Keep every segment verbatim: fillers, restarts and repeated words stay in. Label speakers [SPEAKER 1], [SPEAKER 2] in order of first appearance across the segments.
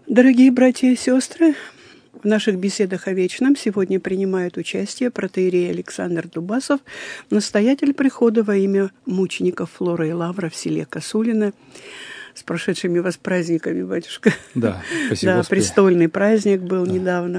[SPEAKER 1] Дорогие братья и сестры, в наших беседах о вечном сегодня принимает участие протоиерей Александр Дубасов, настоятель прихода во имя мучеников Флора и Лавра в селе Косулино. С прошедшими вас праздниками, батюшка.
[SPEAKER 2] Да, спасибо.
[SPEAKER 1] Да,
[SPEAKER 2] Господи.
[SPEAKER 1] престольный праздник был
[SPEAKER 2] да.
[SPEAKER 1] недавно.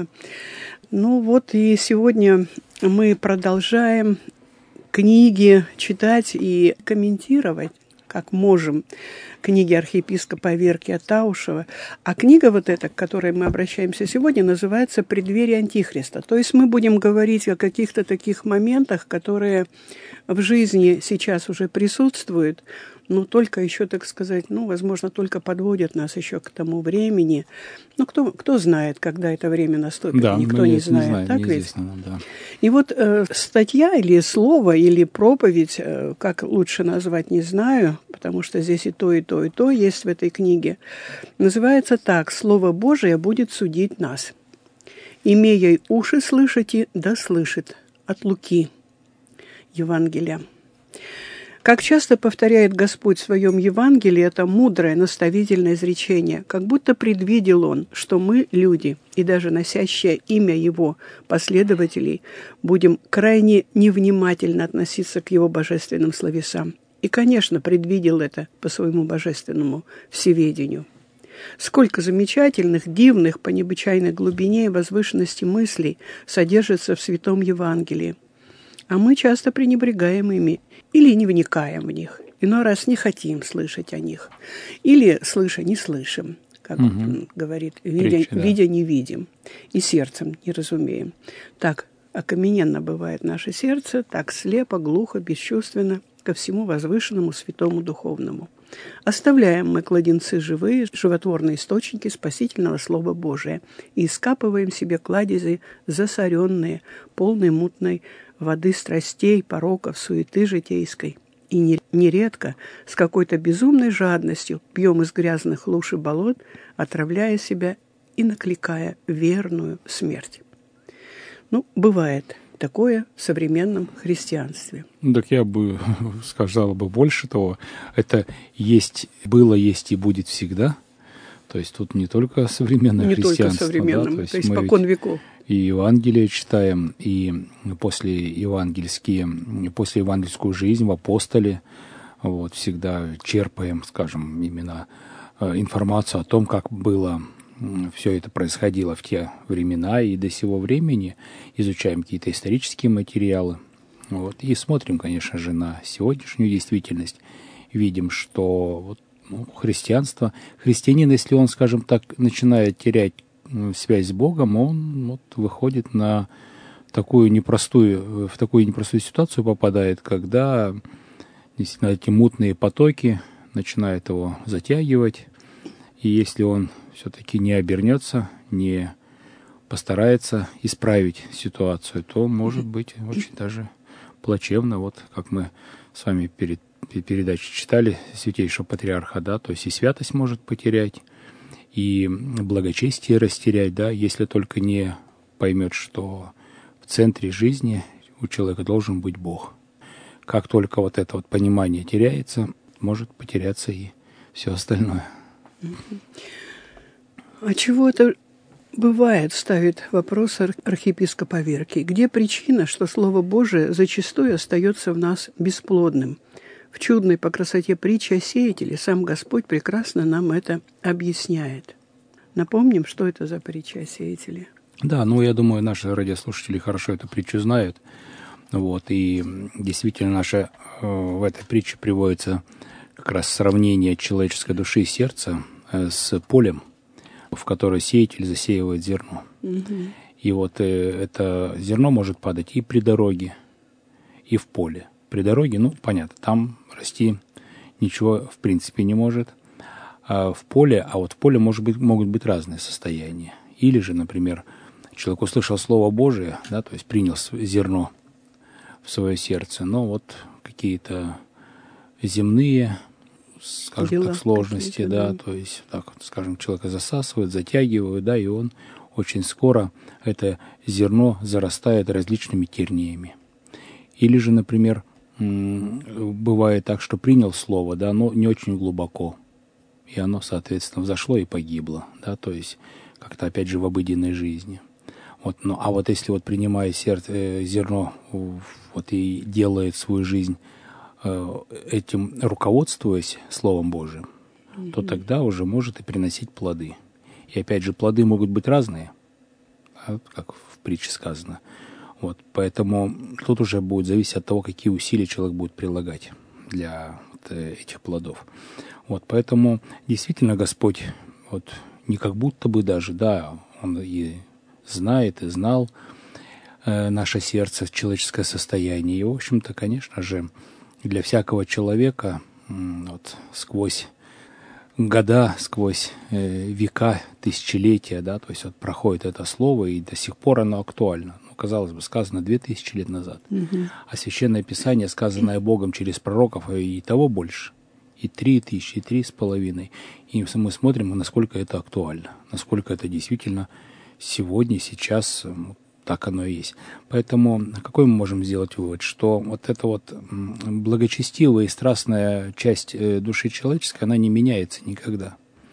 [SPEAKER 1] Ну вот и сегодня мы продолжаем книги читать и комментировать, как можем, книги архиепископа Аверкия Таушева. А книга вот эта, к которой мы обращаемся сегодня, называется «Преддверие Антихриста». То есть мы будем говорить о каких-то таких моментах, которые в жизни сейчас уже присутствуют, но только еще, так сказать, ну, возможно, только подводят нас еще к тому времени. Ну, кто, кто знает, когда это время наступит?
[SPEAKER 2] Да,
[SPEAKER 1] Никто не знает,
[SPEAKER 2] не знаем,
[SPEAKER 1] так ведь?
[SPEAKER 2] нам, да.
[SPEAKER 1] И вот э, статья или слово, или проповедь, э, как лучше назвать, не знаю, потому что здесь и то, и то, и то есть в этой книге, называется так: «Слово Божие будет судить нас. Имея уши слышите, да слышит». От Луки, Евангелия. Как часто повторяет Господь в своем Евангелии это мудрое, наставительное изречение, как будто предвидел Он, что мы, люди, и даже носящие имя Его последователей, будем крайне невнимательно относиться к Его божественным словесам. И, конечно, предвидел это по своему божественному всеведению. Сколько замечательных, дивных, по необычайной глубине и возвышенности мыслей содержится в Святом Евангелии. А мы часто пренебрегаем ими или не вникаем в них. Иной раз не хотим слышать о них. Или, слыша, не слышим, как угу. он говорит, видя, Притча, да. видя, не видим. И сердцем не разумеем. Так окамененно бывает наше сердце, так слепо, глухо, бесчувственно ко всему возвышенному, святому, духовному. Оставляем мы кладенцы живые, животворные источники спасительного Слова Божия и искапываем себе кладези засоренные, полные мутной воды страстей, пороков, суеты житейской. И нередко с какой-то безумной жадностью пьем из грязных луж и болот, отравляя себя и накликая верную смерть. Ну, бывает такое в современном христианстве.
[SPEAKER 2] Так я бы сказал бы больше того. Это есть, было, есть и будет всегда. То есть тут не только современное
[SPEAKER 1] не
[SPEAKER 2] христианство.
[SPEAKER 1] Не только современном, да? то есть, то есть покон веков.
[SPEAKER 2] И Евангелие читаем, и после евангельские, после евангельскую жизнь в апостоле вот, всегда черпаем, скажем, именно информацию о том, как было все это происходило в те времена и до сего времени, изучаем какие-то исторические материалы, вот, и смотрим, конечно же, на сегодняшнюю действительность, видим, что вот, ну, христианство, христианин, если он, скажем так, начинает терять связь с Богом, он вот, выходит на такую непростую, в такую непростую ситуацию попадает, когда действительно эти мутные потоки начинают его затягивать, и если он все-таки не обернется, не постарается исправить ситуацию, то может быть очень даже плачевно. Вот как мы с вами перед передачей читали святейшего патриарха, да, то есть и святость может потерять, и благочестие растерять, да, если только не поймет, что в центре жизни у человека должен быть Бог. Как только вот это вот понимание теряется, может потеряться и все остальное.
[SPEAKER 1] А чего это бывает, ставит вопрос архиепископ Аверкий? Где причина, что Слово Божие зачастую остается в нас бесплодным? В чудной по красоте притче о сеятеле сам Господь прекрасно нам это объясняет. Напомним, что это за притча о сеятеле.
[SPEAKER 2] Да, ну я думаю, наши радиослушатели хорошо эту притчу знают. Вот, и действительно наша, э, в этой притче приводится как раз сравнение человеческой души и сердца э, с полем, в которое сеятель засеивает зерно. Угу. И вот э, это зерно может падать и при дороге, и в поле. При дороге, ну, понятно, там расти ничего в принципе не может. А в поле, а вот в поле может быть, могут быть разные состояния. Или же, например, человек услышал Слово Божие, да, то есть принял зерно в свое сердце, но вот какие-то земные, скажем так, сложности, да, да, то есть, так, скажем, человека засасывают, затягивают, да, и он очень скоро, это зерно зарастает различными терниями. Или же, например, бывает так, что принял слово, да, но не очень глубоко. и оно, соответственно, взошло и погибло, да, то есть как-то, опять же, в обыденной жизни. Вот, ну, а вот если вот принимая сердце, э, зерно вот, и делает свою жизнь э, этим, руководствуясь Словом Божиим, mm-hmm. то тогда уже может и приносить плоды. И опять же, плоды могут быть разные, да, как в притче сказано. Вот, поэтому тут уже будет зависеть от того, какие усилия человек будет прилагать для вот, этих плодов. Вот, поэтому действительно Господь вот, не как будто бы даже, да, Он и знает, и знал э, наше сердце, человеческое состояние. И, в общем-то, конечно же, для всякого человека э, вот, сквозь года, сквозь э, века, тысячелетия, да, то есть вот проходит это слово, и до сих пор оно актуально. Ну, казалось бы, сказано две тысячи лет назад. Mm-hmm. А Священное Писание, сказанное Богом через пророков, и того больше. И три тысячи, и три с половиной. И мы смотрим, насколько это актуально, насколько это действительно сегодня, сейчас, так оно и есть. Поэтому какой мы можем сделать вывод? Что вот эта вот благочестивая и страстная часть души человеческой, она не меняется никогда.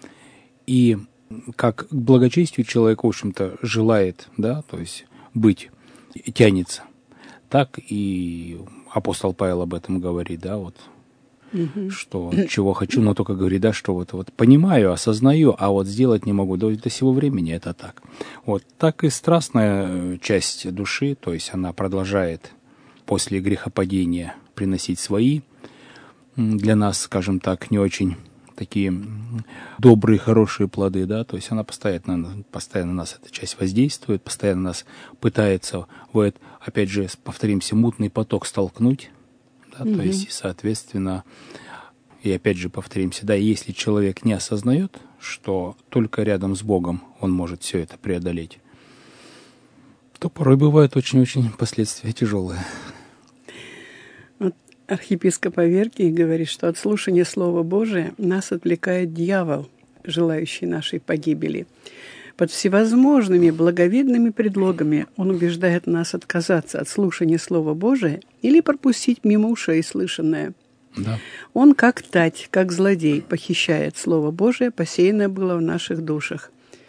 [SPEAKER 2] И как к благочестию человек, в общем-то, желает, да, то есть быть, тянется, так и апостол Павел об этом говорит, да, вот, угу. что чего хочу, но только говорит, да, что вот, вот понимаю, осознаю, а вот сделать не могу. До, до сего времени это так. Вот так и страстная часть души, то есть она продолжает после грехопадения приносить свои, для нас, скажем так, не очень такие добрые, хорошие плоды, да, то есть она постоянно, постоянно на нас эта часть воздействует, постоянно нас пытается в этот, опять же, повторимся, мутный поток столкнуть. Да, mm-hmm. То есть, соответственно, и опять же повторимся, да, если человек не осознает, что только рядом с Богом он может все это преодолеть, то порой бывают очень-очень последствия тяжелые.
[SPEAKER 1] Вот архиепископ Аверкий говорит, что от слушания Слова Божия нас отвлекает дьявол, желающий нашей погибели. Под всевозможными благовидными предлогами он убеждает нас отказаться от слушания Слова Божия или пропустить мимо ушей слышанное.
[SPEAKER 2] Да.
[SPEAKER 1] Он, как тать, как злодей, похищает Слово Божие, посеянное было в наших душах.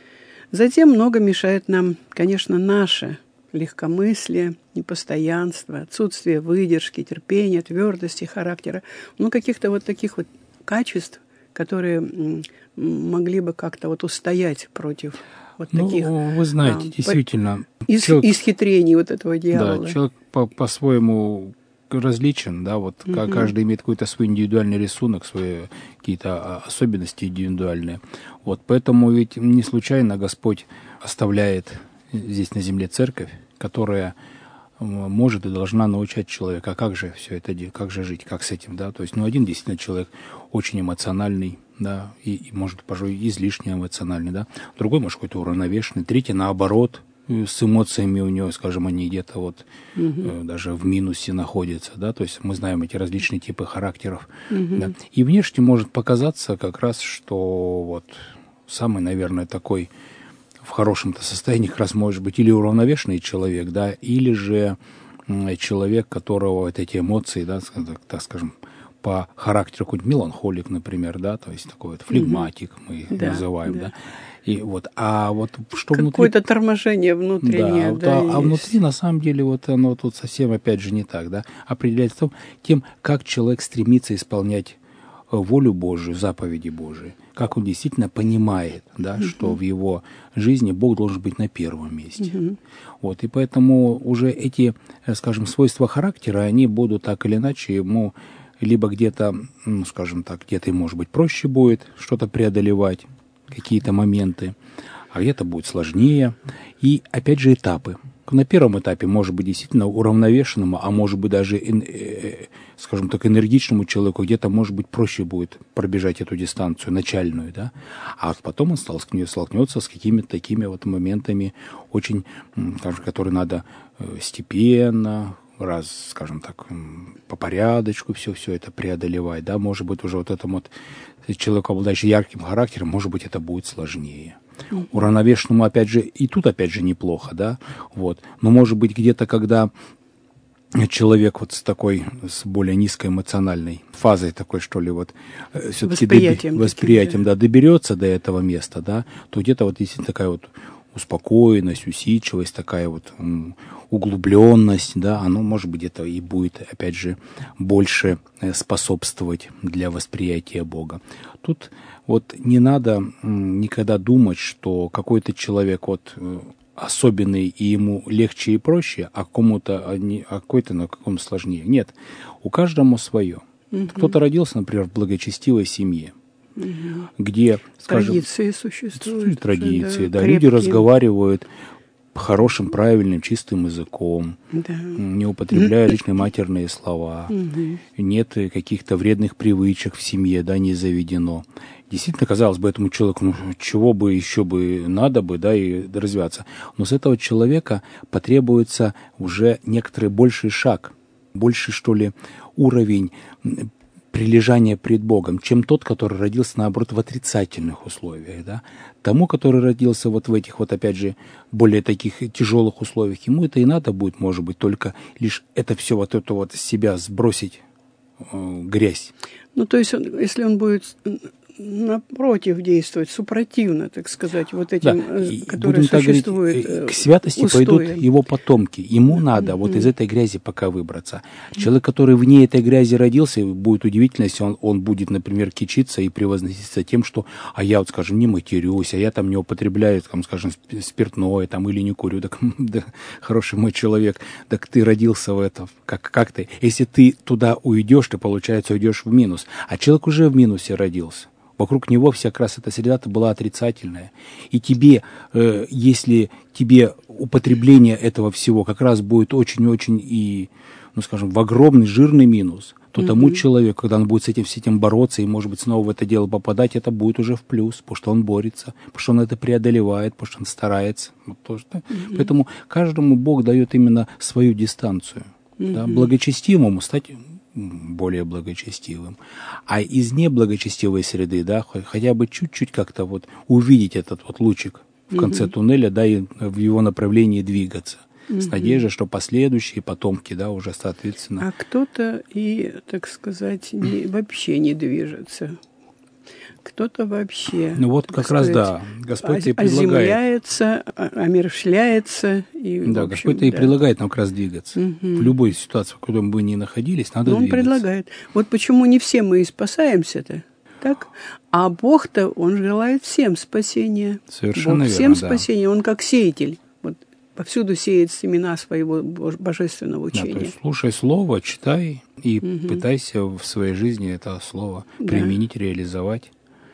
[SPEAKER 1] Затем много мешает нам, конечно, наше легкомыслие, непостоянство, отсутствие выдержки, терпения, твердости характера, ну, каких-то вот таких вот качеств, которые могли бы как-то вот устоять против вот
[SPEAKER 2] ну,
[SPEAKER 1] таких...
[SPEAKER 2] Вы знаете, а, действительно...
[SPEAKER 1] Из, человек, исхитрений вот этого дьявола.
[SPEAKER 2] Да, человек по- по-своему различен, да, вот угу. каждый имеет какой-то свой индивидуальный рисунок, свои какие-то особенности индивидуальные. Вот, поэтому ведь не случайно Господь оставляет здесь на земле церковь, которая может и должна научать человека, а как же все это делать, как же жить, как с этим, да, то есть, ну, один действительно человек очень эмоциональный, да, и, и может, пожалуй, излишне эмоциональный, да, другой, может, какой-то уравновешенный, третий, наоборот, с эмоциями у него, скажем, они где-то вот угу. э, даже в минусе находятся, да, то есть мы знаем эти различные типы характеров, угу. да, и внешне может показаться как раз, что вот самый, наверное, такой в хорошем-то состоянии как раз может быть или уравновешенный человек, да, или же человек, которого вот эти эмоции, да, так, так скажем, по характеру какой-нибудь меланхолик, например, да, то есть такой вот флегматик mm-hmm. мы их да, называем, да. да. И вот, а вот что
[SPEAKER 1] какое-то
[SPEAKER 2] внутри...
[SPEAKER 1] Какое-то торможение внутреннее, да.
[SPEAKER 2] да,
[SPEAKER 1] да
[SPEAKER 2] а, а внутри, на самом деле, вот оно тут совсем, опять же, не так, да, определяется том, тем, как человек стремится исполнять волю Божию, заповеди Божии, как он действительно понимает, да, uh-huh. что в его жизни Бог должен быть на первом месте. Uh-huh. Вот, и поэтому уже эти, скажем, свойства характера, они будут так или иначе ему либо где-то, ну, скажем так, где-то, может быть, проще будет что-то преодолевать, какие-то моменты, а где-то будет сложнее. И, опять же, этапы. На первом этапе может быть действительно уравновешенному, а может быть даже, э, скажем так, энергичному человеку где-то, может быть, проще будет пробежать эту дистанцию начальную, да, а потом он столкнется с какими-то такими вот моментами, очень, скажем, которые надо степенно, раз, скажем так, по порядочку все, все это преодолевать, да, может быть, уже вот этому вот человеку, обладающий ярким характером, может быть, это будет сложнее. Уравновешенному, опять же, и тут, опять же, неплохо, да, вот. Но, может быть, где-то, когда человек вот с такой, с более низкой эмоциональной фазой такой, что ли, вот, все-таки
[SPEAKER 1] восприятием,
[SPEAKER 2] доби- восприятием,
[SPEAKER 1] таким,
[SPEAKER 2] да. да, доберется до этого места, да, то где-то вот действительно такая вот успокоенность, усидчивость, такая вот м, углубленность, да, оно, может быть, где-то и будет, опять же, больше э, способствовать для восприятия Бога. Тут вот не надо м, никогда думать, что какой-то человек вот э, особенный, и ему легче и проще, а кому-то, а не- а какой-то на каком сложнее. Нет, у каждому свое.
[SPEAKER 1] Мгм.
[SPEAKER 2] Кто-то родился, например, в благочестивой семье,
[SPEAKER 1] Мгм.
[SPEAKER 2] где, скажем,
[SPEAKER 1] Традиции существуют.
[SPEAKER 2] существуют традиции,
[SPEAKER 1] уже,
[SPEAKER 2] да, люди
[SPEAKER 1] крепкие.
[SPEAKER 2] разговаривают хорошим, правильным, чистым языком,
[SPEAKER 1] Да.
[SPEAKER 2] м, не употребляя личные матерные слова,
[SPEAKER 1] Мгм.
[SPEAKER 2] нет э, каких-то вредных привычек в семье, да, не заведено. Действительно, казалось бы, этому человеку, ну, чего бы еще бы надо бы, да, и развиваться. Но с этого человека потребуется уже некоторый больший шаг, больший, что ли, уровень м, прилежания пред Богом, чем тот, который родился, наоборот, в отрицательных условиях, да. Тому, который родился вот в этих вот, опять же, более таких тяжелых условиях, ему это и надо будет, может быть, только лишь это все вот это вот с себя сбросить, э, грязь.
[SPEAKER 1] Ну, то есть, он, если он будет напротив действовать, супротивно, так сказать, вот
[SPEAKER 2] Да,
[SPEAKER 1] этим, э,
[SPEAKER 2] и
[SPEAKER 1] которые
[SPEAKER 2] будем так говорить,
[SPEAKER 1] существуют,
[SPEAKER 2] э,
[SPEAKER 1] э,
[SPEAKER 2] к святости
[SPEAKER 1] устоям.
[SPEAKER 2] пойдут его потомки. Ему надо вот из этой грязи пока выбраться. Человек, который вне этой грязи родился, будет удивительно, если он, он будет, например, кичиться и превозноситься тем, что, а я вот, скажем, не матерюсь, а я там не употребляю, там, скажем, сп- спиртное там, или не курю. Так, да, хороший мой человек, так ты родился в этом. Как, как ты? Если ты туда уйдешь, ты, получается, уйдешь в минус. А человек уже в минусе родился. Вокруг него вся как раз эта среда-то была отрицательная. И тебе, э, если тебе употребление этого всего как раз будет очень-очень и, ну, скажем, в огромный жирный минус, то mm-hmm. тому человеку, когда он будет с этим, с этим бороться и, может быть, снова в это дело попадать, это будет уже в плюс, потому что он борется, потому что он это преодолевает, потому что он старается. Вот тоже, да? mm-hmm. Поэтому каждому Бог дает именно свою дистанцию. Mm-hmm. Да? Благочестивому стать более благочестивым. А из неблагочестивой среды, да, хотя бы чуть-чуть как-то вот увидеть этот вот лучик в конце mm-hmm. туннеля, да, и в его направлении двигаться. Mm-hmm. С надеждой, что последующие потомки, да, уже соответственно.
[SPEAKER 1] А кто-то и, так сказать, не, вообще не движется. Кто-то вообще,
[SPEAKER 2] ну вот как раз,
[SPEAKER 1] сказать,
[SPEAKER 2] да, Господь и предлагает.
[SPEAKER 1] Оземляется, омершляется. И,
[SPEAKER 2] да,
[SPEAKER 1] общем,
[SPEAKER 2] Господь и
[SPEAKER 1] да.
[SPEAKER 2] предлагает нам как раз двигаться.
[SPEAKER 1] Угу.
[SPEAKER 2] В любой ситуации, в которой бы мы ни находились, надо
[SPEAKER 1] Но он
[SPEAKER 2] двигаться.
[SPEAKER 1] предлагает. Вот почему не все мы и спасаемся-то, так? А Бог-то, Он желает всем спасения.
[SPEAKER 2] Совершенно
[SPEAKER 1] Бог
[SPEAKER 2] верно,
[SPEAKER 1] всем
[SPEAKER 2] да.
[SPEAKER 1] спасения. Он как сеятель. Вот повсюду сеет семена своего божественного учения.
[SPEAKER 2] Да, то есть слушай слово, читай и
[SPEAKER 1] угу.
[SPEAKER 2] пытайся в своей жизни это слово да. применить, реализовать.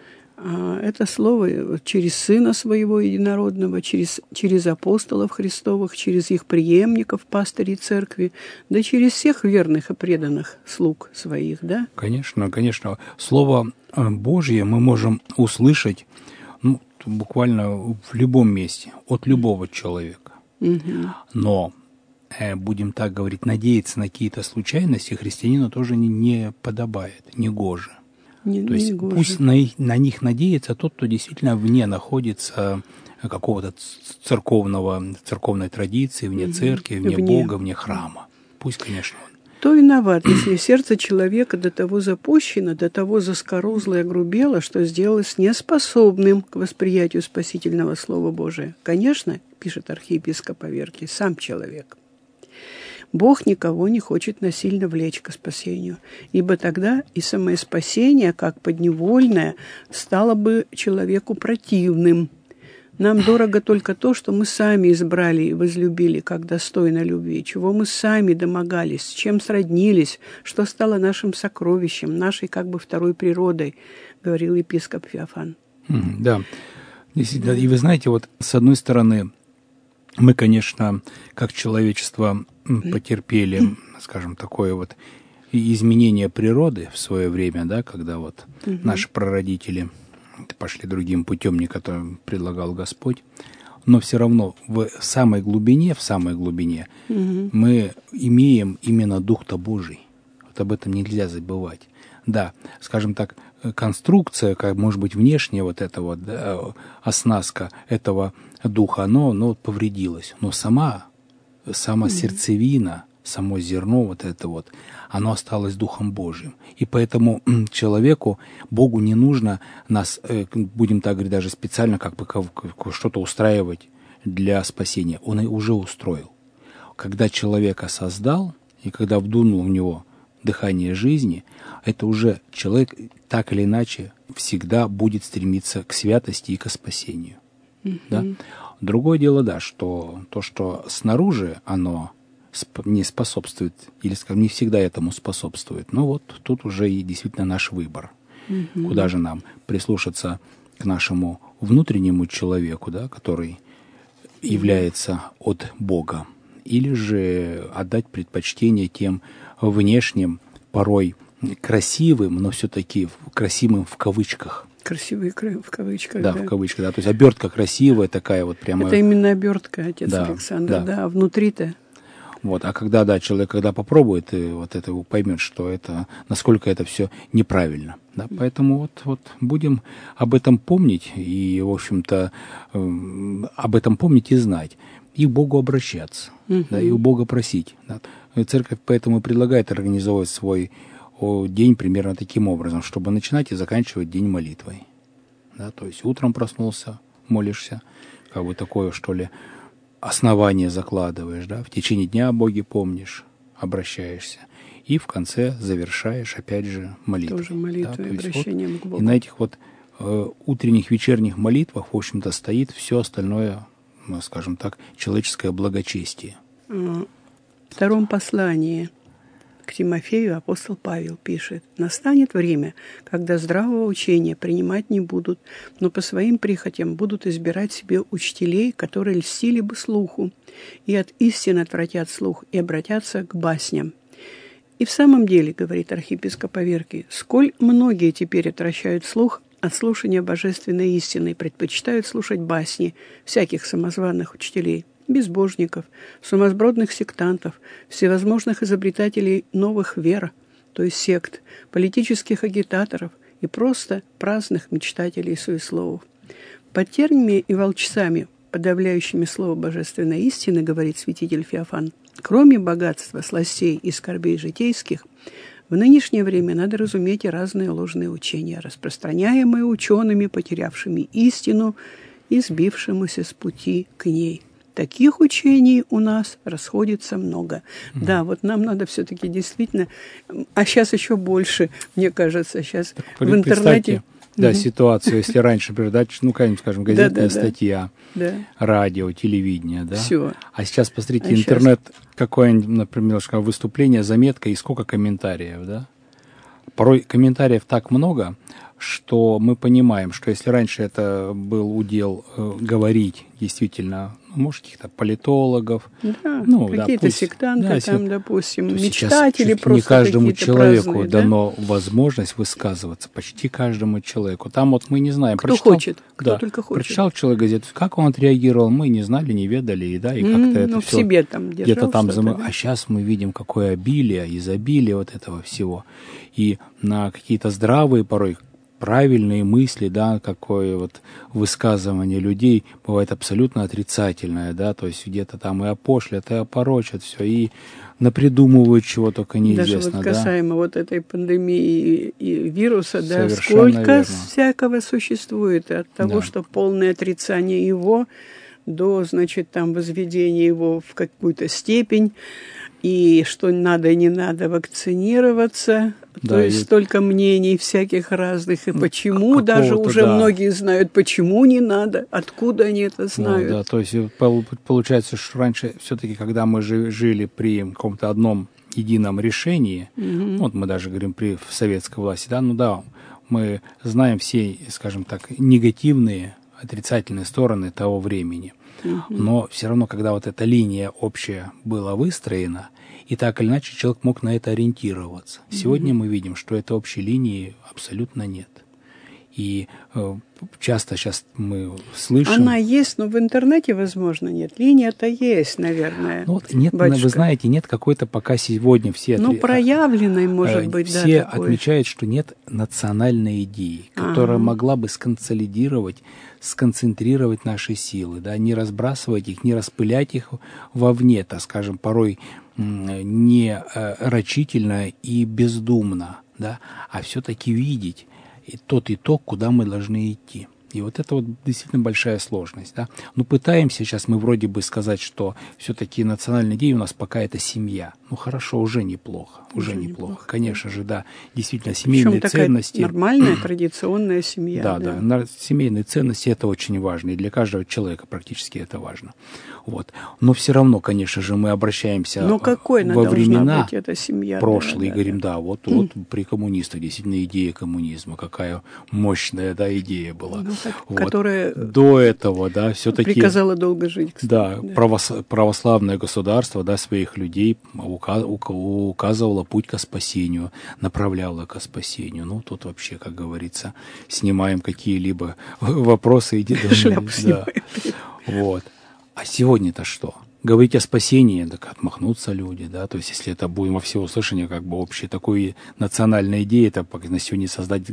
[SPEAKER 1] Это слово через Сына Своего Единородного, через, через апостолов Христовых, через их преемников, пастырей церкви, да через всех верных и преданных слуг своих, да?
[SPEAKER 2] Конечно, конечно. Слово Божье мы можем услышать ну, буквально в любом месте, от любого человека.
[SPEAKER 1] Угу.
[SPEAKER 2] Но, будем так говорить, надеяться на какие-то случайности христианину тоже не, не подобает, не гоже.
[SPEAKER 1] Не,
[SPEAKER 2] То есть
[SPEAKER 1] гоже.
[SPEAKER 2] Пусть на, на них надеется тот, кто действительно вне находится какого-то церковного, церковной традиции, вне угу. церкви, вне, вне Бога, вне храма. Пусть, конечно, он.
[SPEAKER 1] Кто виноват, если сердце человека до того запущено, до того заскорузло и огрубело, что сделалось неспособным к восприятию спасительного Слова Божия? Конечно, пишет архиепископ Аверкий, сам человек. Бог никого не хочет насильно влечь к спасению, ибо тогда и самое спасение, как подневольное, стало бы человеку противным. Нам дорого только то, что мы сами избрали и возлюбили, как достойно любви, чего мы сами домогались, с чем сроднились, что стало нашим сокровищем, нашей как бы второй природой, говорил епископ Феофан.
[SPEAKER 2] Да, и вы знаете, вот с одной стороны, мы, конечно, как человечество потерпели, скажем, такое вот изменение природы в свое время, да, когда вот угу. наши прародители пошли другим путем, не которым предлагал Господь, но все равно в самой глубине, в самой глубине угу. мы имеем именно Дух-то Божий. Вот об этом нельзя забывать. Да, скажем так, конструкция, как может быть внешняя вот эта вот да, оснастка этого духа, оно, оно повредилась. Но сама, сама mm-hmm. сердцевина, само зерно вот это вот, оно осталось Духом Божьим. И поэтому человеку, Богу не нужно нас, будем так говорить, даже специально как бы что-то устраивать для спасения. Он и уже устроил. Когда человека создал, и когда вдунул в него дыхание жизни, это уже человек так или иначе всегда будет стремиться к святости и к спасению. Mm-hmm. Да? Другое дело, да, что то, что снаружи оно не способствует, или, скажем, не всегда этому способствует, но вот тут уже и действительно наш выбор. Mm-hmm. Куда же нам прислушаться к нашему внутреннему человеку, да, который является от Бога, или же отдать предпочтение тем внешним, порой красивым, но все-таки красивым в кавычках.
[SPEAKER 1] Красивые в кавычках,
[SPEAKER 2] да.
[SPEAKER 1] Да,
[SPEAKER 2] в кавычках, да. То есть обертка красивая такая вот прямо.
[SPEAKER 1] Это именно обертка, отец
[SPEAKER 2] да,
[SPEAKER 1] Александр,
[SPEAKER 2] да.
[SPEAKER 1] да, а внутри-то.
[SPEAKER 2] Вот, а когда, да, человек, когда попробует, и вот это поймет, что это, насколько это все неправильно. Да, поэтому вот, вот будем об этом помнить и, в общем-то, э, об этом помнить и знать, и к Богу обращаться, uh-huh. да, и у Бога просить. Да. И церковь поэтому и предлагает организовывать свой о, день примерно таким образом, чтобы начинать и заканчивать день молитвой. Да, то есть утром проснулся, молишься, как бы такое, что ли, основание закладываешь, да, в течение дня о Боге помнишь, обращаешься, и в конце завершаешь, опять же, молитвой.
[SPEAKER 1] Тоже молитвой, да, обращением
[SPEAKER 2] вот,
[SPEAKER 1] к Богу.
[SPEAKER 2] И на этих вот э, утренних, вечерних молитвах, в общем-то, стоит все остальное, ну, скажем так, человеческое благочестие.
[SPEAKER 1] В втором послании к Тимофею апостол Павел пишет: «Настанет время, когда здравого учения принимать не будут, но по своим прихотям будут избирать себе учителей, которые льстили бы слуху, и от истин отвратят слух, и обратятся к басням». И в самом деле, говорит архиепископ Аверкий, сколь многие теперь отвращают слух от слушания божественной истины и предпочитают слушать басни всяких самозваных учителей, безбожников, сумасбродных сектантов, всевозможных изобретателей новых вер, то есть сект, политических агитаторов и просто праздных мечтателей суесловов. Под терниями и волчцами, подавляющими слово божественной истины, говорит святитель Феофан, кроме богатства, сластей и скорбей житейских, в нынешнее время надо разуметь и разные ложные учения, распространяемые учеными, потерявшими истину и сбившимися с пути к ней. Таких учений у нас расходится много. Mm-hmm. Да, вот нам надо все-таки действительно, а сейчас еще больше, мне кажется, сейчас так, в интернете...
[SPEAKER 2] Да, mm-hmm. ситуацию, если раньше передача, ну, какая-нибудь, скажем, газетная статья, да. радио, телевидение, да.
[SPEAKER 1] Все.
[SPEAKER 2] А сейчас, посмотрите, а интернет, сейчас... какое-нибудь, например, выступление, заметка и сколько комментариев, да. Порой комментариев так много, что мы понимаем, что если раньше это был удел э, говорить действительно, ну, может, каких-то политологов,
[SPEAKER 1] да,
[SPEAKER 2] ну,
[SPEAKER 1] какие-то
[SPEAKER 2] да, пусть,
[SPEAKER 1] сектанты,
[SPEAKER 2] да,
[SPEAKER 1] там, допустим,
[SPEAKER 2] мечтатели
[SPEAKER 1] просто
[SPEAKER 2] не каждому человеку
[SPEAKER 1] праздные,
[SPEAKER 2] дано
[SPEAKER 1] да?
[SPEAKER 2] возможность высказываться, почти каждому человеку. Там вот мы не знаем.
[SPEAKER 1] Кто
[SPEAKER 2] прочитал,
[SPEAKER 1] хочет, кто
[SPEAKER 2] да,
[SPEAKER 1] только хочет.
[SPEAKER 2] Прочитал человек газету, как он отреагировал, мы не знали, не ведали, и, да, и как-то
[SPEAKER 1] mm,
[SPEAKER 2] это
[SPEAKER 1] ну,
[SPEAKER 2] все
[SPEAKER 1] в себе там держал
[SPEAKER 2] где-то там замы...
[SPEAKER 1] да?
[SPEAKER 2] А сейчас мы видим, какое обилие, изобилие вот этого всего. И на какие-то здравые порой правильные мысли, да, какое вот высказывание людей бывает абсолютно отрицательное, да, то есть где-то там и опошлят, и опорочат все, и напридумывают чего только неизвестно.
[SPEAKER 1] Даже вот касаемо да? вот этой пандемии и, и вируса, да,
[SPEAKER 2] совершенно
[SPEAKER 1] сколько
[SPEAKER 2] верно.
[SPEAKER 1] всякого существует, от того, да. что полное отрицание его, до, значит, там возведения его в какую-то степень, и что надо и не надо вакцинироваться, да, то есть и... столько мнений всяких разных, и почему даже уже да. многие знают, почему не надо, откуда они это знают.
[SPEAKER 2] Ну, да, то есть получается, что раньше все-таки, когда мы жили при каком-то одном едином решении, угу. вот мы даже говорим при советской власти, да, ну да, мы знаем все, скажем так, негативные, отрицательные стороны того времени. Но все равно, когда вот эта линия общая была выстроена, и так или иначе человек мог на это ориентироваться. Сегодня mm-hmm. мы видим, что этой общей линии абсолютно нет. И э, часто сейчас мы слышим...
[SPEAKER 1] Она есть, но в интернете, возможно, нет. Линия-то есть, наверное.
[SPEAKER 2] Ну, вот нет, батюшка. Вы знаете, нет какой-то пока сегодня все...
[SPEAKER 1] Ну, проявленной, может
[SPEAKER 2] э,
[SPEAKER 1] быть,
[SPEAKER 2] все
[SPEAKER 1] да.
[SPEAKER 2] Все отмечают, что нет национальной идеи, которая ага. могла бы сконсолидировать, сконцентрировать наши силы, да, не разбрасывать их, не распылять их вовне, так скажем, порой не рачительно и бездумно, да, а все-таки видеть и тот итог, куда мы должны идти. И вот это вот действительно большая сложность. Да? Ну, пытаемся сейчас мы вроде бы сказать, что все-таки национальная идея у нас пока это семья. Ну, хорошо, уже неплохо. Уже, уже неплохо. неплохо. Конечно же, да. Действительно, семейные
[SPEAKER 1] Причем
[SPEAKER 2] ценности.
[SPEAKER 1] Такая нормальная, традиционная семья.
[SPEAKER 2] Да,
[SPEAKER 1] да,
[SPEAKER 2] да. Семейные ценности – это очень важно. И для каждого человека практически это важно. Вот. Но все равно, конечно же, мы обращаемся
[SPEAKER 1] Но какой
[SPEAKER 2] во времена
[SPEAKER 1] быть эта семья,
[SPEAKER 2] прошлые
[SPEAKER 1] да,
[SPEAKER 2] и
[SPEAKER 1] да,
[SPEAKER 2] говорим,
[SPEAKER 1] да,
[SPEAKER 2] да, вот, вот при коммунистах действительно идея коммунизма, какая мощная, да, идея была.
[SPEAKER 1] Ну, так,
[SPEAKER 2] вот.
[SPEAKER 1] Которая
[SPEAKER 2] до этого, да, все-таки
[SPEAKER 1] приказала долго жить, кстати.
[SPEAKER 2] Да,
[SPEAKER 1] да.
[SPEAKER 2] правос, православное государство, да, своих людей указ, указывало путь ко спасению, направляло ко спасению. Ну, тут вообще, как говорится, снимаем какие-либо вопросы. Иди
[SPEAKER 1] Шляпу
[SPEAKER 2] да.
[SPEAKER 1] снимаем.
[SPEAKER 2] Вот. А сегодня-то что? Говорить о спасении, так отмахнутся люди, да, то есть если это будем во всеуслышание, как бы общей такой национальной идеи, это на сегодня создать,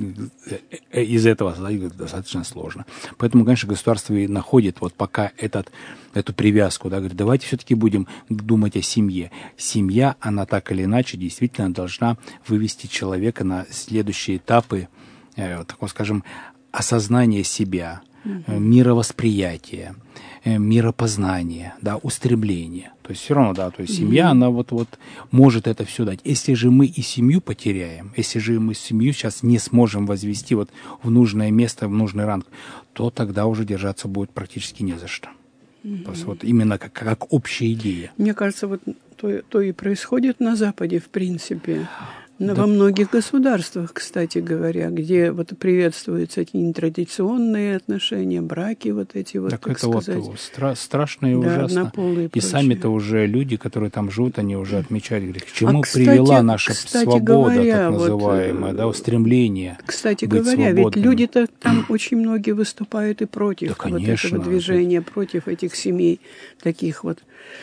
[SPEAKER 2] из этого создать достаточно сложно. Поэтому, конечно, государство и находит вот пока этот, эту привязку, да, говорит, давайте все-таки будем думать о семье. Семья, она так или иначе действительно должна вывести человека на следующие этапы, э, так скажем, осознания себя, mm-hmm. мировосприятия, миропознание, да, устремление. То есть все равно, да, то есть семья, mm-hmm. она вот, вот может это все дать. Если же мы и семью потеряем, если же мы семью сейчас не сможем возвести вот в нужное место, в нужный ранг, то тогда уже держаться будет практически не за что. Mm-hmm. То есть вот именно как, как общая идея.
[SPEAKER 1] Мне кажется, вот то, то и происходит на Западе, в принципе. Но
[SPEAKER 2] да.
[SPEAKER 1] Во многих государствах, кстати говоря, где вот приветствуются эти нетрадиционные отношения, браки вот эти вот,
[SPEAKER 2] так,
[SPEAKER 1] так
[SPEAKER 2] это
[SPEAKER 1] сказать.
[SPEAKER 2] Вот стра- страшно и
[SPEAKER 1] да,
[SPEAKER 2] ужасно.
[SPEAKER 1] И,
[SPEAKER 2] и сами-то уже люди, которые там живут, они уже отмечают, говорят, к чему
[SPEAKER 1] а, кстати,
[SPEAKER 2] привела наша
[SPEAKER 1] кстати
[SPEAKER 2] свобода,
[SPEAKER 1] говоря,
[SPEAKER 2] так называемая,
[SPEAKER 1] вот,
[SPEAKER 2] да, устремление
[SPEAKER 1] Кстати
[SPEAKER 2] быть
[SPEAKER 1] говоря,
[SPEAKER 2] свободными.
[SPEAKER 1] ведь люди-то там очень многие выступают и против
[SPEAKER 2] да,
[SPEAKER 1] вот
[SPEAKER 2] конечно,
[SPEAKER 1] этого движения, против этих семей таких вот.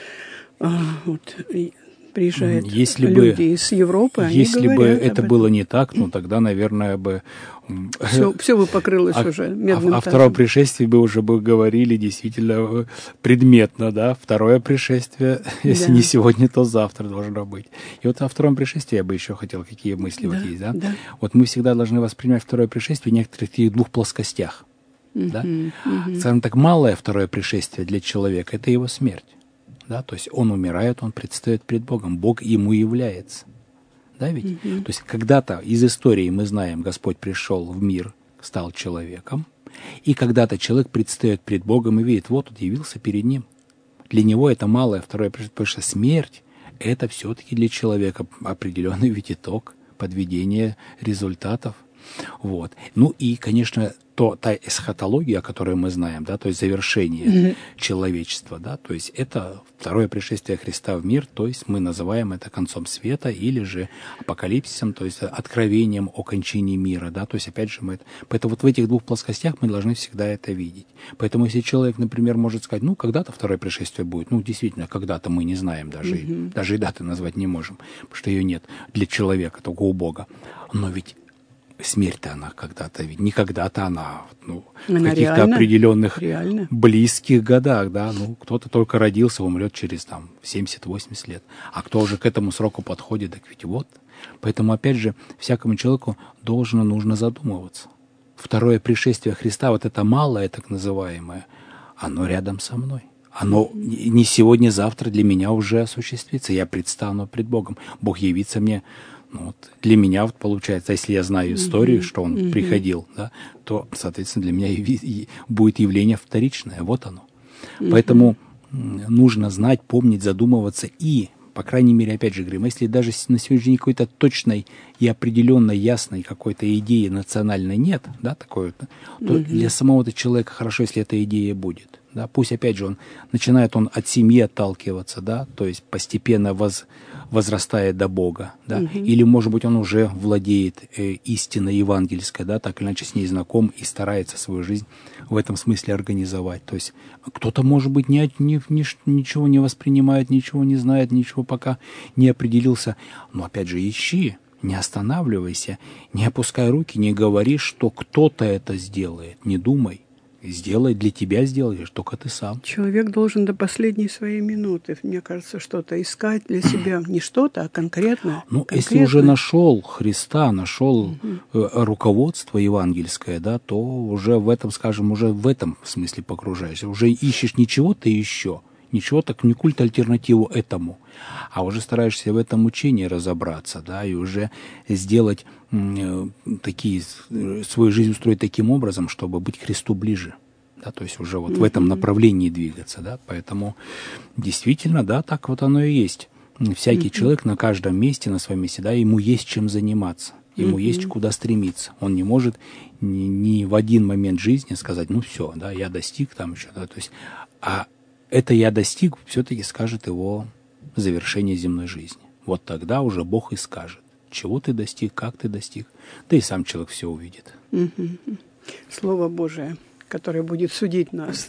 [SPEAKER 1] А, вот приезжают
[SPEAKER 2] если
[SPEAKER 1] люди
[SPEAKER 2] бы,
[SPEAKER 1] из Европы,
[SPEAKER 2] если
[SPEAKER 1] они
[SPEAKER 2] бы
[SPEAKER 1] говорят
[SPEAKER 2] это
[SPEAKER 1] об
[SPEAKER 2] было
[SPEAKER 1] этом.
[SPEAKER 2] не так, ну тогда, наверное, бы
[SPEAKER 1] все, все бы покрылось
[SPEAKER 2] а,
[SPEAKER 1] уже медным
[SPEAKER 2] а, а
[SPEAKER 1] тазом.
[SPEAKER 2] второе пришествие бы уже бы говорили действительно предметно, да, второе пришествие, если
[SPEAKER 1] да.
[SPEAKER 2] не сегодня, то завтра должно быть. И вот о втором пришествии я бы еще хотел, какие мысли
[SPEAKER 1] да,
[SPEAKER 2] вот есть, да?
[SPEAKER 1] да.
[SPEAKER 2] Вот мы всегда должны воспринимать второе пришествие в некоторых таких двух плоскостях,
[SPEAKER 1] uh-huh,
[SPEAKER 2] да?
[SPEAKER 1] uh-huh.
[SPEAKER 2] Скажем так, малое второе пришествие для человека – это его смерть. Да, то есть он умирает, он предстает пред Богом, Бог ему является. Да, ведь? Mm-hmm. То есть когда-то из истории мы знаем, Господь пришел в мир, стал человеком, и когда-то человек предстает пред Богом и видит, вот он явился перед ним. Для него это малое второе пришествие, потому что смерть – это все-таки для человека определенный ведь итог подведения результатов. Вот. Ну и, конечно, то, та эсхатология, о которой мы знаем, да, то есть завершение mm-hmm. человечества, да, то есть это второе пришествие Христа в мир, то есть мы называем это концом света или же апокалипсисом, то есть откровением о кончине мира, да, то есть опять же мы это... Поэтому вот в этих двух плоскостях мы должны всегда это видеть. Поэтому если человек, например, может сказать, ну, когда-то второе пришествие будет, ну, действительно, когда-то мы не знаем даже, mm-hmm. даже и даты назвать не можем, потому что ее нет для человека, только у Бога. Но ведь смерть-то она когда-то, ведь не когда-то она, ну, она в каких-то
[SPEAKER 1] реально,
[SPEAKER 2] определенных
[SPEAKER 1] реально.
[SPEAKER 2] близких годах, да, ну, кто-то только родился, умрет через, там, семьдесят-восемьдесят лет, а кто уже к этому сроку подходит, так ведь вот. Поэтому, опять же, всякому человеку должно, нужно задумываться. Второе пришествие Христа, вот это малое, так называемое, оно рядом со мной. Оно не сегодня-завтра для меня уже осуществится, я предстану пред Богом, Бог явится мне. Ну, вот для меня вот получается, если я знаю историю, mm-hmm. что он mm-hmm. приходил, да, то, соответственно, для меня яви- будет явление вторичное. Вот оно. Mm-hmm. Поэтому нужно знать, помнить, задумываться и, по крайней мере, опять же говорим, если даже на сегодняшний день какой-то точной и определенной, ясной какой-то идеи национальной нет, да, такой, то mm-hmm. для самого-то человека хорошо, если эта идея будет. Да, пусть, опять же, он начинает он от семьи отталкиваться, да, то есть постепенно воз, возрастает до Бога, да, угу. или, может быть, он уже владеет э, истиной евангельской, да, так или иначе с ней знаком и старается свою жизнь в этом смысле организовать. То есть кто-то, может быть, ни, ни, ни, ничего не воспринимает, ничего не знает, ничего пока не определился, но, опять же, ищи, не останавливайся, не опускай руки, не говори, что кто-то это сделает, не думай. сделай, для тебя сделаешь, только ты сам.
[SPEAKER 1] Человек должен до последней своей минуты, мне кажется, что-то искать для себя. Не что-то, а конкретно.
[SPEAKER 2] Ну,
[SPEAKER 1] конкретно.
[SPEAKER 2] если уже нашел Христа, нашел угу. руководство евангельское, да, то уже в этом, скажем, уже в этом смысле погружаешься. Уже ищешь не чего-то еще, ничего так, не культ альтернативу этому, а уже стараешься в этом учении разобраться, да, и уже сделать м, такие, свою жизнь устроить таким образом, чтобы быть к Христу ближе, да, то есть уже вот mm-hmm. в этом направлении двигаться, да, поэтому действительно, да, так вот оно и есть. Всякий mm-hmm. человек на каждом месте, на своем месте, да, ему есть чем заниматься, ему mm-hmm. есть куда стремиться. Он не может ни, ни в один момент жизни сказать, ну все, да, я достиг там еще, да, то есть, а это я достиг, все-таки скажет его завершение земной жизни. Вот тогда уже Бог и скажет, чего ты достиг, как ты достиг, да и сам человек все увидит.
[SPEAKER 1] Mm-hmm. Слово Божие, которое будет судить нас.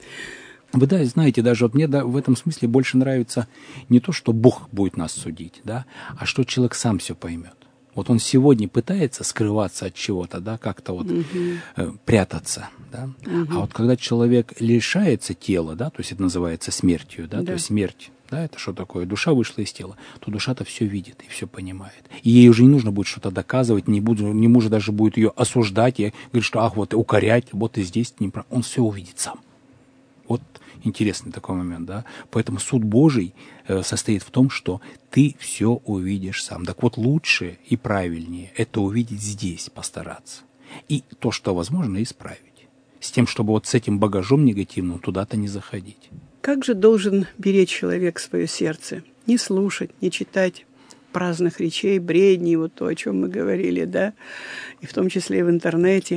[SPEAKER 2] Вы, да, знаете, даже вот мне да, в этом смысле больше нравится не то, что Бог будет нас судить, да, а что человек сам все поймет. Вот он сегодня пытается скрываться от чего-то, да, как-то вот uh-huh. э, прятаться, да. Uh-huh. А вот когда человек лишается тела, да, то есть это называется смертью, да, да. то есть смерть, да, это что такое? Душа вышла из тела, то душа-то все видит и все понимает. И ей уже не нужно будет что-то доказывать, не, буду, не мужа даже будет ее осуждать и говорить, что ах, вот укорять, вот и здесь не прав. Он все увидит сам. Вот интересный такой момент, да. Поэтому суд Божий э, состоит в том, что ты все увидишь сам. Так вот, лучше и правильнее это увидеть здесь, постараться. И то, что возможно, исправить. С тем, чтобы вот с этим багажом негативным туда-то не заходить.
[SPEAKER 1] Как же должен беречь человек свое сердце? Не слушать, не читать праздных речей, бредней, вот то, о чем мы говорили, да, и в том числе и в интернете.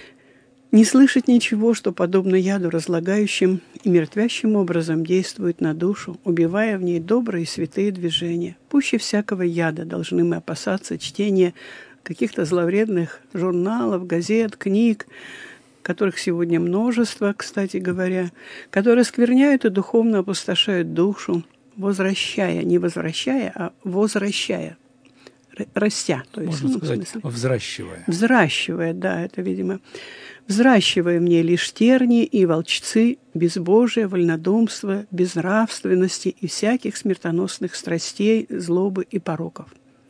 [SPEAKER 1] Не слышать ничего, что, подобно яду разлагающим и мертвящим образом действует на душу, убивая в ней добрые и святые движения. Пуще всякого яда должны мы опасаться чтения каких-то зловредных журналов, газет, книг, которых сегодня множество, кстати говоря, которые скверняют и духовно опустошают душу, возвращая, не возвращая, а возвращая, растя. То есть,
[SPEAKER 2] можно
[SPEAKER 1] ну,
[SPEAKER 2] сказать,
[SPEAKER 1] в смысле,
[SPEAKER 2] взращивая.
[SPEAKER 1] Взращивая, да, это, видимо, взращивая мне лишь терни и волчцы, безбожие, вольнодумство, безнравственности и всяких смертоносных страстей, злобы и пороков.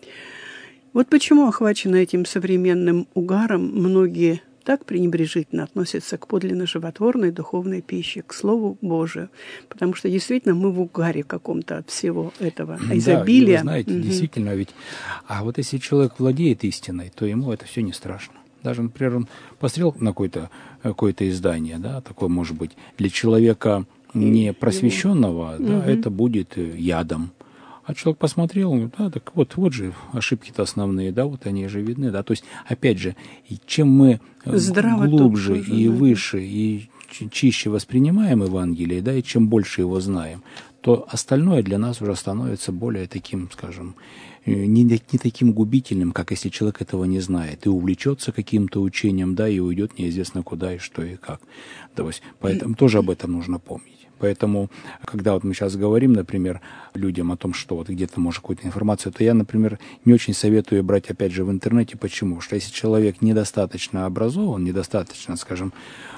[SPEAKER 1] Вот почему, охваченные этим современным угаром, многие так пренебрежительно относятся к подлинно животворной духовной пище, к Слову Божию. Потому что действительно мы в угаре каком-то от всего этого изобилия.
[SPEAKER 2] Да, вы знаете, угу. действительно, ведь, а вот если человек владеет истиной, то ему это все не страшно. Даже, например, он посмотрел на какое-то, какое-то издание, да, такое, может быть, для человека не просвещенного, да, угу. это будет ядом. А человек посмотрел, да, так вот, вот же ошибки-то основные, да, вот они же видны, да, то есть, опять же, чем мы Здраво глубже тоже, и да. выше, и чище воспринимаем Евангелие, да, и чем больше его знаем, то остальное для нас уже становится более таким, скажем, не, не таким губительным, как если человек этого не знает, и увлечется каким-то учением, да, и уйдет неизвестно куда и что и как. То есть, поэтому тоже об этом нужно помнить. Поэтому, когда вот мы сейчас говорим, например, людям о том, что вот где-то может какую-то информацию, то я, например, не очень советую брать, опять же, в интернете. Почему? Потому что если человек недостаточно образован, недостаточно, скажем,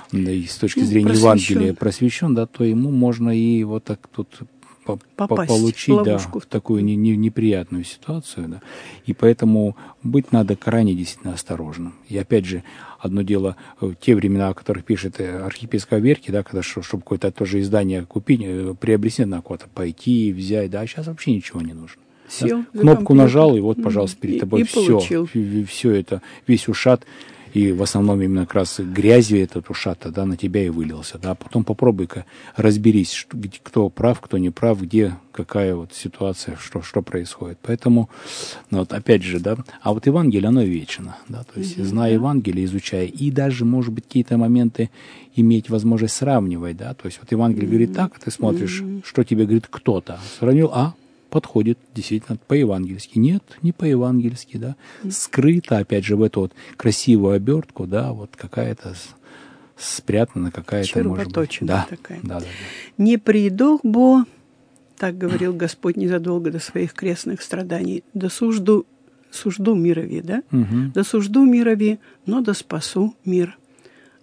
[SPEAKER 2] с точки зрения ну, Евангелия просвещен, да, то ему можно и вот так тут
[SPEAKER 1] попасть
[SPEAKER 2] получить
[SPEAKER 1] в
[SPEAKER 2] да, в такую не, не, неприятную ситуацию. Да. И поэтому быть надо крайне действительно осторожным. И опять же, одно дело, в те времена, о которых пишет архиепископ Аверкий, да, когда, чтобы какое-то тоже издание купить, приобрести, надо куда-то пойти, взять, да, а сейчас вообще ничего не нужно.
[SPEAKER 1] Сел,
[SPEAKER 2] да? Кнопку нажал, и вот, пожалуйста, перед
[SPEAKER 1] и,
[SPEAKER 2] тобой
[SPEAKER 1] и
[SPEAKER 2] все, все это, весь ушат, и в основном именно как раз грязью этот ушат да, на тебя и вылился. Да. Потом попробуй-ка разберись, что, кто прав, кто не прав, где какая вот ситуация, что, что происходит. Поэтому, ну, вот опять же, да, а вот Евангелие, оно вечно. Да, то есть, mm-hmm. зная Евангелие, изучая, и даже, может быть, какие-то моменты иметь возможность сравнивать, да, то есть вот Евангелие mm-hmm. говорит так, а ты смотришь, mm-hmm. что тебе говорит кто-то. Сравнил, а, подходит действительно по-евангельски. Нет, не по-евангельски, да. Скрыто, опять же, в эту вот красивую обертку, да, вот какая-то спрятана, какая-то, может быть. Да,
[SPEAKER 1] такая.
[SPEAKER 2] Да, да, да.
[SPEAKER 1] «Не придох бо», так говорил Господь незадолго до своих крестных страданий, «да сужду, сужду мирови», да?
[SPEAKER 2] Угу.
[SPEAKER 1] «Да сужду мирови, но да спасу мир».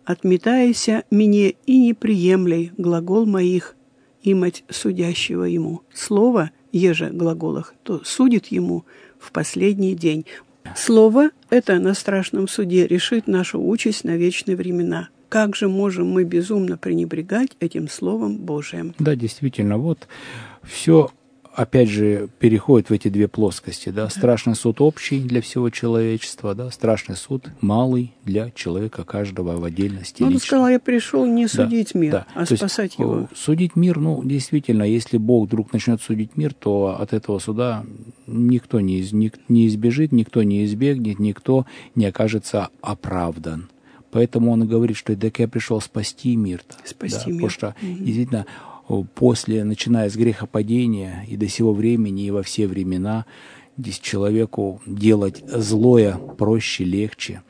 [SPEAKER 1] отметайся мне и не приемляй глагол моих, имать судящего ему. Слово, еже глаголах, то судит ему в последний день. Слово это на страшном суде решит нашу участь на вечные времена. Как же можем мы безумно пренебрегать этим Словом Божиим?
[SPEAKER 2] Да, действительно, вот все, опять же, переходит в эти две плоскости. Да? Да. Страшный суд общий для всего человечества, да? Страшный суд малый для человека каждого в отдельности.
[SPEAKER 1] Он сказал, я пришел не судить да, мир,
[SPEAKER 2] да.
[SPEAKER 1] а
[SPEAKER 2] то
[SPEAKER 1] спасать
[SPEAKER 2] есть,
[SPEAKER 1] его.
[SPEAKER 2] Судить мир, ну, действительно, если Бог вдруг начнет судить мир, то от этого суда никто не, из, не избежит, никто не избегнет, никто не окажется оправдан. Поэтому он и говорит, что так я пришел спасти мир.
[SPEAKER 1] Спасти
[SPEAKER 2] да,
[SPEAKER 1] мир.
[SPEAKER 2] Потому что,
[SPEAKER 1] угу.
[SPEAKER 2] действительно, после, начиная с грехопадения и до сего времени, и во все времена, здесь человеку делать злое проще, легче.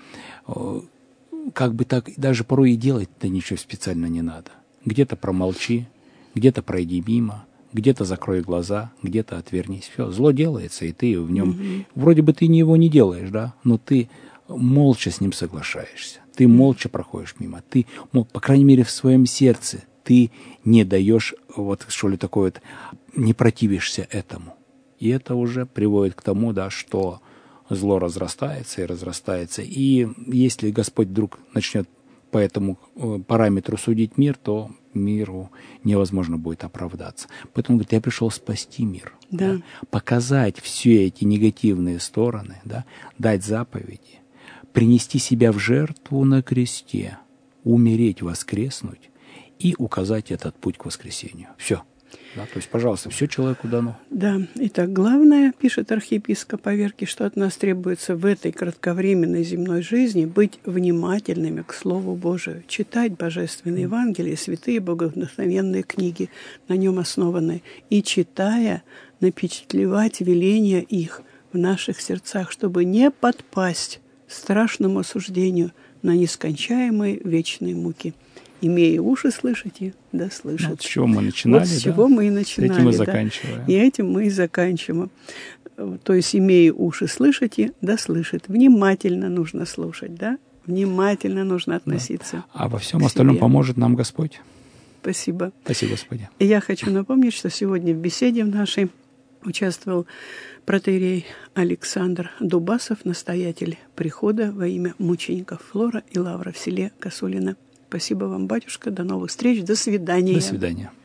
[SPEAKER 2] Как бы так, даже порой и делать-то ничего специально не надо. Где-то промолчи, где-то пройди мимо, где-то закрой глаза, где-то отвернись. Все, зло делается, и ты в нем... Угу. Вроде бы ты его не делаешь, да, но ты молча с ним соглашаешься. Ты молча проходишь мимо. Ты, по крайней мере, в своем сердце ты не даешь, вот что ли, такое вот, не противишься этому. И это уже приводит к тому, да, что зло разрастается и разрастается. И если Господь вдруг начнет по этому параметру судить мир, то миру невозможно будет оправдаться. Поэтому он говорит, я пришел спасти мир.
[SPEAKER 1] Да.
[SPEAKER 2] Да, показать все эти негативные стороны, да, дать заповеди, принести себя в жертву на кресте, умереть, воскреснуть и указать этот путь к воскресению. Все. Да, то есть, пожалуйста, все человеку дано.
[SPEAKER 1] Да, итак, главное, пишет архиепископ Аверкий, что от нас требуется в этой кратковременной земной жизни быть внимательными к Слову Божию, читать Божественные Евангелия, святые боговдохновенные книги, на нем основанные, и, читая, напечатлевать веления их в наших сердцах, чтобы не подпасть страшному осуждению на нескончаемые вечные муки. Имея уши, слышите, да слышат.
[SPEAKER 2] Вот с чего мы начинали,
[SPEAKER 1] вот с
[SPEAKER 2] да?
[SPEAKER 1] чего мы и начинали.
[SPEAKER 2] С этим мы
[SPEAKER 1] да.
[SPEAKER 2] заканчиваем.
[SPEAKER 1] И этим мы и заканчиваем. То есть, имея уши, слышите, да слышит. Внимательно нужно слушать, да? Внимательно нужно относиться.
[SPEAKER 2] Да. А во всем остальном себе поможет нам Господь.
[SPEAKER 1] Спасибо.
[SPEAKER 2] Спасибо, Господи.
[SPEAKER 1] И я хочу напомнить, что сегодня в беседе в нашей участвовал протоиерей Александр Дубасов, настоятель прихода во имя мучеников Флора и Лавра в селе Косулино. Спасибо вам, батюшка. До новых встреч. До свидания.
[SPEAKER 2] До свидания.